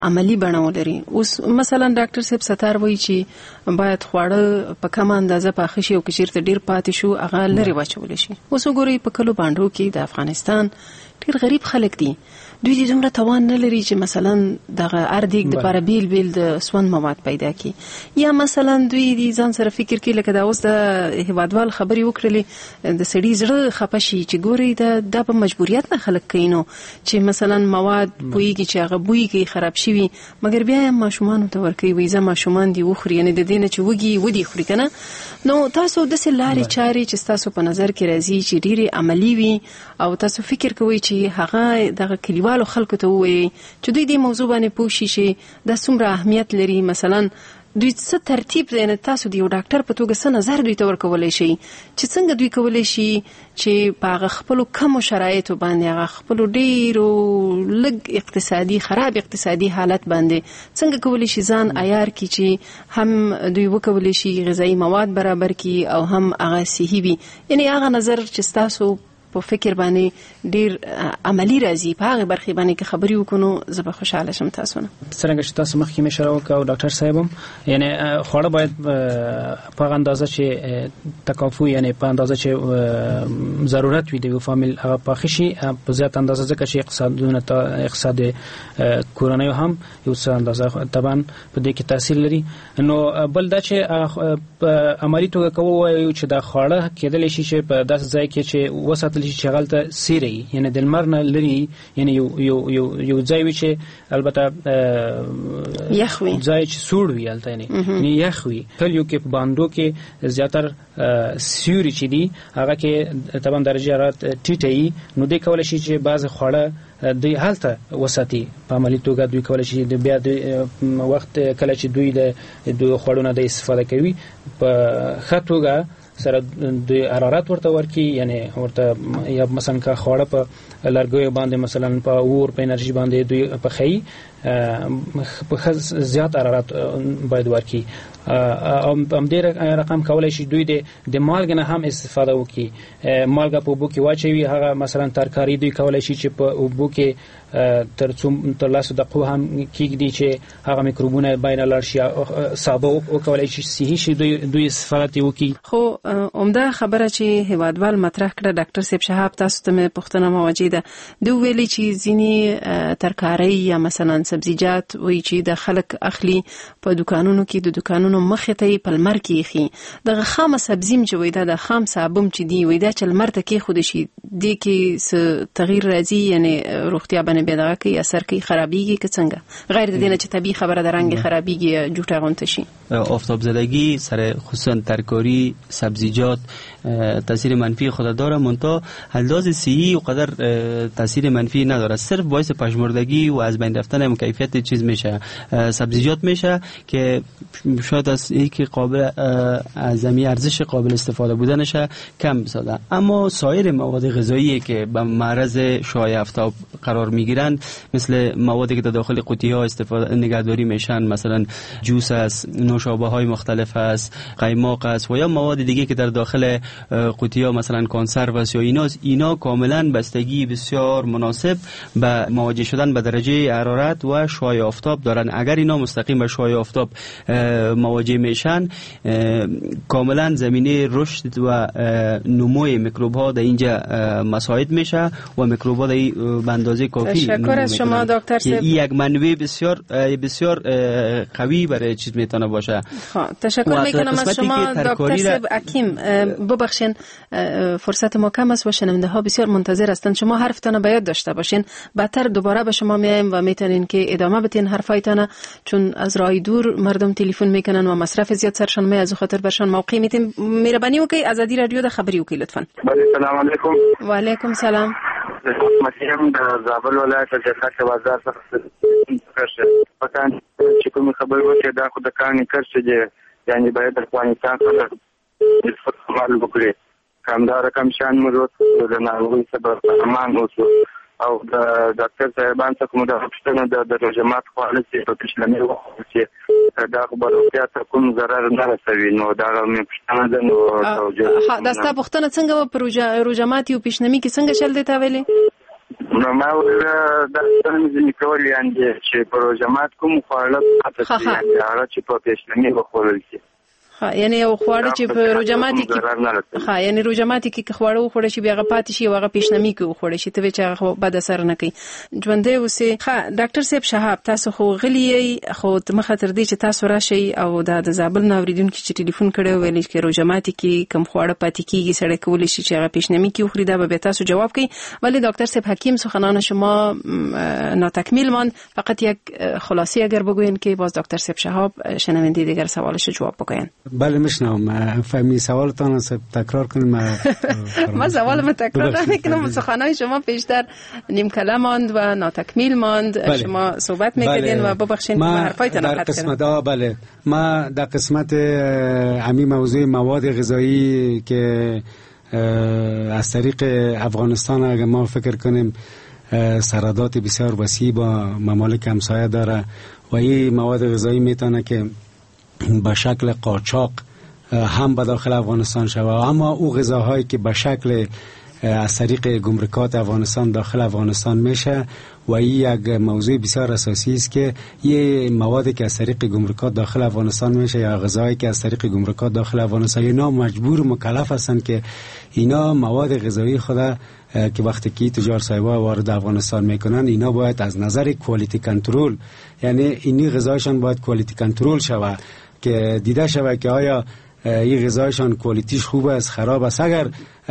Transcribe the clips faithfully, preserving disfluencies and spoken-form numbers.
عملی بڼه ولري. اوس مثلا ډاکټر صاحب ستار وایي چې باید خواړه په کمه اندازه پاخه شي او که چیرته ډیر پاتې شو هغه لرې واچولی شي. اوس وګورئ په کلو بانډو کې د افغانستان ډیر غریب خلک دي، دوی دې دومره توان نه لري چې مثلا دغه اردیک د لپاره بیل بیل د سون مواد پیدا کړي، یا مثلا دوی دې ځان سره فکر کوي لکه دا اوس د هیوادوال خبرې وکړلې د سړي زړه خفه شي چې ګوري دا په مجبوریت نه خلک کوي نو چې مثلا مواد بویږي چې هغه بویږي خراب شوي مګر بیا یې ماشومانو ته ورکوي وایي زه ماشومان دي وخوري، یعنې د دې نه چې وږي ودي خوري که نه. نو تاسو داسې لارې چارې چې ستاسو په نظر کې راځي چې ډېرې عملي وي او تاسو فکر کوئ چې هغه دغه کلیوالو خلکو ته ووایي چې دوی دې موضوع باندې پوه شي چې دا څومره اهمیت لري، مثلا دوی څه ترتیب دی، تاسو د یو ډاکټر په توګه څه نظر دوی ته ورکولی شي چې څنګه دوی کولی شي چې په هغه خپلو کمو شرایطو باندې هغه خپلو ډېرو لږ اقتصادي خراب اقتصادي حالت باندې څنګه کولی شي ځان عیار کړي چې هم دوی وکولی شي غذایي مواد برابر کړي او هم هغه صحي وي. یعنې هغه نظر چې ستاسو په فکر باندې ډیر عملی راځي په هغه برخه باندې کې خبري وکړو زه به خوشاله شم. تاسو نه څنګه چې تاسو مخکې مشوره وکړو ډاکټر صاحب هم یعنی خواړه باید په هغه اندازه چې تکافو یعنی په اندازه چې ضرورت وي د یو فامیل هغه پاخه شي په زیات اندازه ځکه چې اقتصادونه ته اقتصاد کورنۍ هم یو څه اندازه طبعا په دې کې تاثیر لري. نو بل دا چې عملی توګه کوو چې دا خواړه کېدلی شي چې په داسې ځای کې چې وساتل شي چې غلطه سیری یعنی د لمر نه لري یعنی یو یو یو یو ځای وي چې البته یخ وي ځای چې سوړ وي هلته یعنی یخ وي. کلیو کې په باندو کې زیاتر سیوري چې دي هغه کې طبعا درجه حرارت ټیټه وي نو دوی کولی شي چې بعض خواړه دوی هلته وساتي په عملي توګه دوی کولی شي بیا د وخت کله چې دوی د دوی خوړو نه د استفاده کوي په ښه توګه سره د حرارت ورته ورکی یعنی ورته یا مثلا که خواړه په لرګیو باندې مثلا په اور په انرژي باندې دوی په خی په زیات حرارت باید ورکی او هم ډېر رقم کولای شي دوی د د مالګ نه هم استفاده وکړي. مالګه په اوبو کې واچوي هغه مثلا ترکاري دوی کولای شي چې په اوبو کې تر څو تر لاسو دقیقو هم کېږدي چې هغه میکروبونه بین لاړ شي ساده وکولای شي صحي شي دوی دوی استفاده وکړي. خو عمده خبره چې هیوادوال مطرح کړه ډاکټر صاحب شهاب تاسو ته مې پوښتنه موجه ده دوی ویلي چې ځینې ترکاري یا مثلا سبزیجات وایي چې د خلک اخلي په دکانونو کې د دکانونو مخې ته یې په لمر کې ایښي دغه خامه سبزي م چې وایي دا د خام صابم چې دي وایي دا چې لمر ته کېښودی شي دې کې څه تغییر راځي یعنې روغتیا باندې بیا دغه کوي اثر کوي خرابېږي که څنګه غیر د دې نه چې طبیعي خبره د رنګ خرابېږي یا جوټه غونته شي. آفتاب زدگی سر خصوصا ترکاری سبزیجات تاثیر منفی خود داره منتها لحاظ صحی و قدر تاثیر منفی نداره صرف باعث پژمردگی و از بین رفتن کیفیت چیز میشه سبزیجات میشه که شاید از اینکه قابل از زمین ارزش قابل استفاده بودنش کم بسازه اما سایر مواد غذایی که به معرض شعاع آفتاب قرار میگیرن مثل موادی که در داخل قوطی ها استفاده نگهداری میشن مثلا جوس است نوشابه های مختلف است قیماق است و یا مواد دیگه که در داخل قوطی ها مثلا کنسرو است یا ایناست اینا کاملا بستگی بسیار مناسب به مواجه شدن به درجه حرارت و شعاع آفتاب دارن. اگر اینا مستقیم به شعاع آفتاب مواجه میشن کاملا زمینه رشد و نموی میکروب ها در اینجا مساعد میشه و میکروب ها به اندازه کافی تشکر از شما دکتر صاحب. این یک منبع بسیار بسیار قوی برای چیز میتونه باشه. خب تشکر میکنم از شما دکتر صاحب حکیم. ببخشید فرصت ما کم است و شنونده ها بسیار منتظر هستند شما حرفتان باید داشته باشین بعدتر دوباره به شما میایم و میتونین که ادامه بدین حرفایتان چون از راه دور مردم تلفن میکنن و مصرف زیاد سرشان می از خاطر برشان موقع میتیم. مهربانی وکي ازادي رادیو د خبري وکي لطفا. السلام علیکم. وعلیکم سلام. مسیم د زابل ولایت د خاص بازار څخه پکان چې کوم خبر وکړي دا خو د کاني کرڅ دي یعنی باید د افغانستان سره استعمال وکړي کمدار کم شان مرو د ناروغي سبب امان اوسو او د ډاکټر صاحبان څخه مو د پښتنو د رجمات خالص په پښلمې وخت چې دا خبره بیا ته کوم ضرر نه رسوي نو دا مې پښتنه ده نو توجه دا ستا پښتنه څنګه په رجمات یو پښنمی کې څنګه چل دی تا ویلې نو ما دا څنګه کول یعنی چې په روژه مات کوم خواړه پاتې دي هغه چې په پیشنهاد وخورل شي. ها یعنی یو خواړه چې په روژه ماتي کې ها یعنی روژه ماتي کې خواړه وخوړل شي بیا پاتې شي هغه پیشنهاد کې وخوړل شي ته چې هغه بد اثر نه کوي ژوندې اوسه. ها ډاکټر صاحب شهاب تاسو خو غلی خو مخه تر دې چې تاسو راشي او د زابل ناوریدونکو چې ټلیفون کړو ویل چې روژه ماتي کې کم خواړه پاتې کیږي سړی کولی شي چې هغه پیشنهاد کې وخوري دا به تاسو جواب کوي. ولی دکتر صاحب حکیم سخنان شما ناتکمیل ماند فقط یک خلاصه اگر بگوین که باز دکتر صاحب شهاب شنونده دیگر سوالش جواب بگوین. بله میشنم فهمی سوالتان تکرار کنیم. ما سوالم تکرار نکنم سخنان شما پیشتر نیم کلام ماند و ناتکمیل ماند. بله. شما صحبت میکردین و ببخشید ما حرفایتان در قسمت ها بله ما در قسمت همین موضوع مواد غذایی که از طریق افغانستان اگر ما فکر کنیم سرادات بسیار وسیع با ممالک همسایه داره و این مواد غذایی میتونه که به شکل قاچاق هم به داخل افغانستان شود، اما او غذاهایی که به شکل از طریق گمرکات افغانستان داخل افغانستان میشه و این یک موضوع بسیار اساسی است که یه موادی که از طریق گمرکات داخل افغانستان میشه یا غذایی که از طریق گمرکات داخل افغانستان اینا مجبور مکلف هستند که اینا مواد غذایی خود که وقتی که تجار صاحبا وارد افغانستان میکنن اینا باید از نظر کوالیتی کنترل یعنی اینی غذایشان باید کوالیتی کنترل شود که دیده شود که آیا این غذایشان کوالیتیش خوب است خراب است. اگر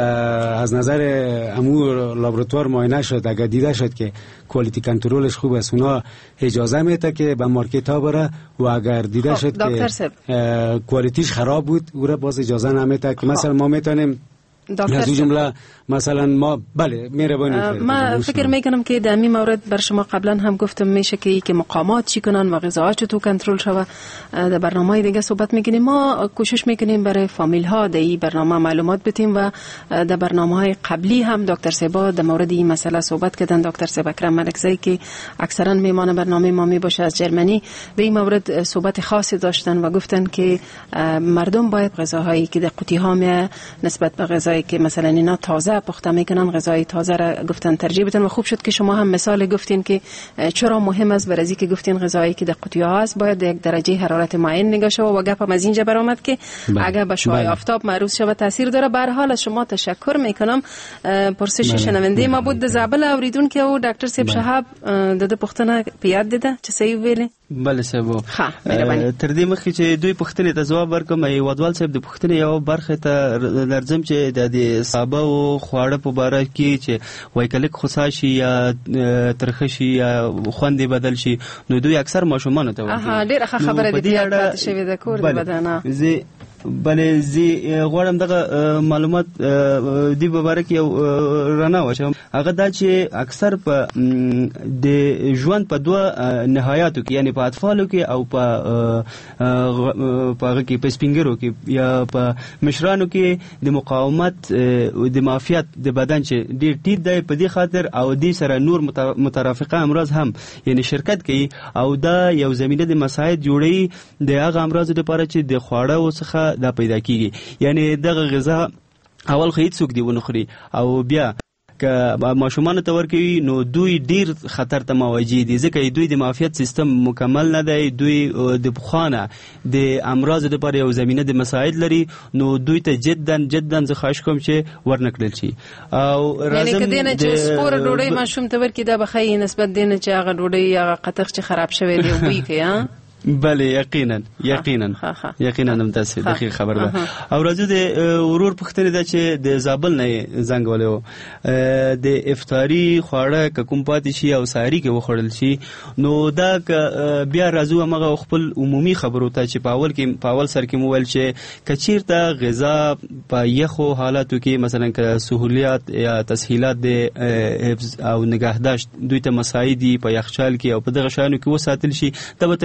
از نظر امور لابراتوار معاینه شد اگر دیده شد که کوالیتی کنترلش خوب است اونا اجازه میده که به مارکت ها بره و اگر دیده شد که کوالیتیش خراب بود او را باز اجازه نمیده که مثلا ما میتونیم از جمله مثلا ما بله مهربانی ما فکر میکنم که در این مورد بر شما قبلا هم گفتم میشه که که مقامات چی کنن و غذاها چطور کنترل شوه. در برنامه دیگه صحبت میکنیم. ما کوشش میکنیم برای فامیل ها در این برنامه معلومات بدیم و در برنامه های قبلی هم دکتر سبا در مورد این مسئله صحبت کردن. دکتر سبا اکرم ملکزی که اکثرا میهمان برنامه ما میباشه از جرمنی به این مورد صحبت خاصی داشتن و گفتن که مردم باید غذاهایی که در قوطی ها می نسبت به غذایی که مثلا اینا تازه پخته میکنن غذای تازه را گفتن ترجیح بدن و خوب شد که شما هم مثال گفتین که چرا مهم است برای اینکه گفتین غذایی که در قوطی ها است باید یک درجه حرارت معین نگاه شود و گپ هم از اینجا برآمد که اگر به شعاع آفتاب معروض شود تاثیر داره. به هر حال از شما تشکر میکنم. پرسش شنونده ما بود زابل اوریدون که او دکتر صاحب شهاب د پختنه پیاد دیده چه صحیح ویلې. بله صاحب تر دې مخکې چې دوی پوښتنې ته ځواب ورکوم وادوال صاحب د پوښتنې یو برخه ته لرزم چې د صابه او خواړه په باره کې چې وای کلک خصا شي یا ترخه شي یا خوند بدل شي نو دوی اکثر ماشومان ته وایي. اه ډیره خبره دې پاتې شوی د کور د بدنه. بله زی غواړم دغه معلومات دی په باره کې یو رڼا واچوم. هغه دا چې اکثر په د ژوند په دوه نهایاتو کې یعنی په اطفالو کې او په په هغه کې په سپینګرو کې یا په مشرانو کې د مقاومت د معافیت د بدن چې ډېر ټیټ دی په دې خاطر او دې سره نور مترافقه امراض هم یعنی شرکت کوي او دا یو زمینه د مساعد جوړي د هغه امراض لپاره چې د خواړه وسخه دا پیدا کیږي. یعنی دغه غذا اول خو هیڅ څوک دی ونه خوري او بیا که ماشومان ته ورکوي نو دوی ډیر خطر ته مواجه دي ځکه دوی د معافیت سیستم مکمل نه دی. دوی د بخانه د امراض لپاره یو زمینه د مساعد لري نو دوی ته جدا جدا زه خواهش کوم چې ورنکړل شي. او یعنی کدینه چې سپور ډوډۍ ماشوم ته ورکړي دا بخای نسبت دینه چې هغه ډوډۍ هغه قطخ چې خراب شوی دی وی کې ها. بله یقینا یقینا یقینا هم تاسو دغه خبر ده. او راځو د ورور پختنه ده چې د زابل نه زنګ ولو د افطاری خواړه کوم پاتې شي او ساری کې وخړل شي نو دا بیا راځو هغه خپل عمومي خبرو ته چې په اول کې په اول سر کې مویل چې کچیر ته غذا په یخو حالاتو کې مثلا که سہولیات یا تسهیلات د حفظ او نگهداشت دوی ته مساعدي په یخچال کې او په دغه شانو کې وساتل شي ته به تر یو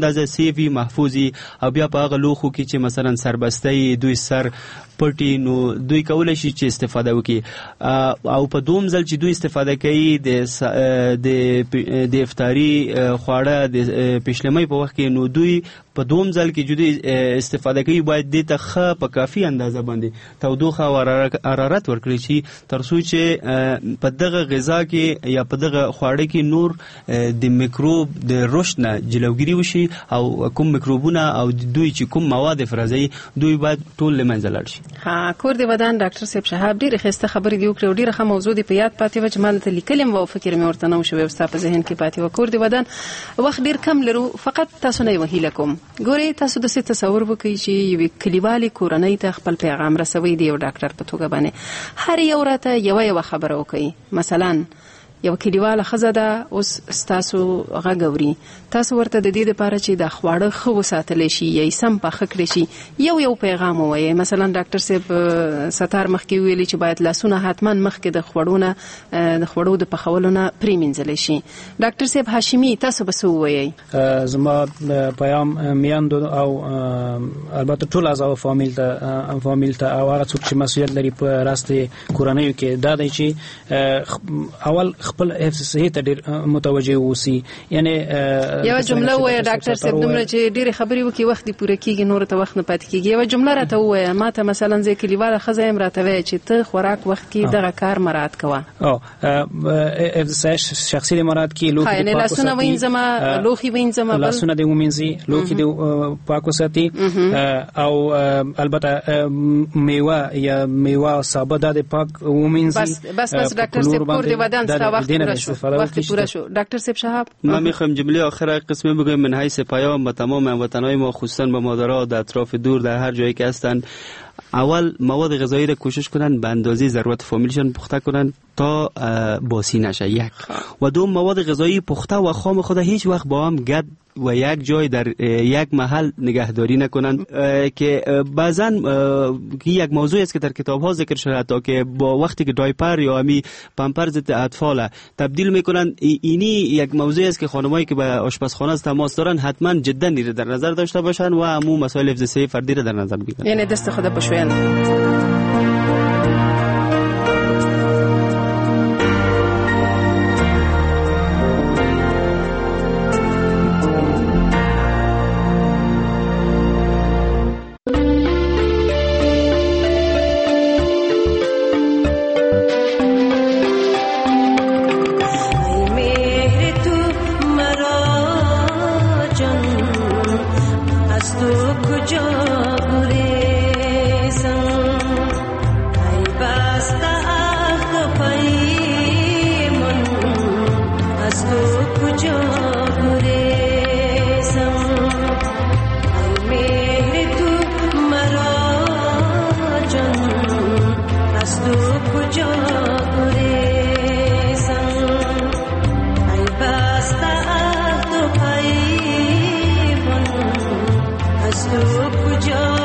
اندازه سیفي محفوظي او بیا په هغه لوخو کې چې مثلا سربسته دوی سر پټي نو دوی کولای شي چې استفاده وکړي او په دوم ځل چې دوی استفاده کوي د د د افطاری خواړه د پښلمۍ په وخت کې نو دوی په دوم ځل کې جدي استفاده کوي باید د تخه په کافي اندازه باندې تودوخه او حرارت ورکړي شي تر څو چې په دغه غذا کې یا په دغه خواړه کې نور د میکروب د رشد نه جلوګیری وشي او کوم میکروبونه او دوی چې کوم مواد افرازي دوی باید ټول لمنځه لاړ شي. ها کور دی ودان ډاکټر صاحب شهاب ډیره خسته خبرې دی وکړه ډیره ښه موضوع دی په یاد پاتې و چې مال ته لیکلم او فکر مې ورته نو شوی وستا په ذهن کې پاتې و. کور دی ودان وخت ډیر کم لرو فقط تاسو نه وهیله کوم ګوري تاسو د څه تصور وکړئ چې یو کلیوالي کورنۍ ته خپل پیغام رسوي دی یو ډاکټر په توګه باندې هر یو راته یو یو خبره وکړي مثلا یو کلیواله خزه ده اوس تاسو غږوري تاسو ورته د دې لپاره چې د خواړه خو ساتل شي یا سم په خکړی شي یو یو پیغام وایي مثلا ډاکټر صاحب ستار مخکې ویلي چې باید لاسونه حتما مخکې د خواړونه د خواړو د پخولونه پریمنځل شي. ډاکټر صاحب هاشمي تاسو به څه وایي؟ زما پیغام میاندو او البته ټول اعضاء فامیل ته فامیل ته او هغه څوک چې مسؤلیت لري په راستي کورنۍ کې دا دی چې اول خپل حفظ صحي ته ډیر متوجه اوسي یعنی یو جمله وایي ډاکټر صاحب دومره چې ډیر خبرې وکي وخت دی پوره کیږي نور ته وخت نه پاتې کیږي یو جمله راته وایي ماته مثلا ځکه کلیواله خزه هم راته وایي چې ته خوراک وخت کې دغه کار مراعات کوه او حفظ صحي شخصي مراعات کی لوخي یعنی لاسونه وینځما لوخي وینځما لاسونه دی ومنځي لوخي دی پاکو ساتي او البته میوه یا میوه سابه د پاک ومنځي بس بس بس ډاکټر صاحب کور دی ودان وقت پورا شو وقت پورا شو. دکتر صاحب شهاب من میخوام جمله آخر قسمه بگم من حیث پیام به تمام هموطنان ما خصوصا به مادرها در اطراف دور در هر جایی که هستند اول مواد غذایی را کوشش کنن به اندازه ضرورت فامیلشون پخته کنن تا باسی نشه یک و دوم مواد غذایی پخته و خام خود هیچ وقت با هم گد و یک جای در یک محل نگهداری نکنند که بعضا یک موضوعی است که در کتاب ها ذکر شده تا که با وقتی که دایپر یا امی پامپرز اطفال تبدیل میکنن اینی یک موضوعی است که خانمایی که به آشپزخانه تماس دارن حتما جدا نیره در نظر داشته باشن و عموم مسائل حفظ صحی فردی را در نظر بگیرن یعنی دست خدا بشوین. जो